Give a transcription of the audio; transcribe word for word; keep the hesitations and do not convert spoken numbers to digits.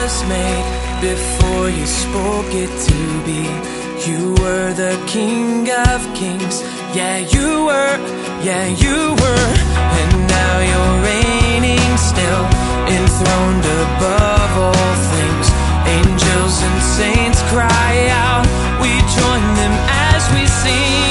was made, before you spoke it to be. You were the King of Kings. Yeah, you were, yeah, you were. And now you're reigning still, enthroned above all things. Angels and saints cry out, we join them as we sing.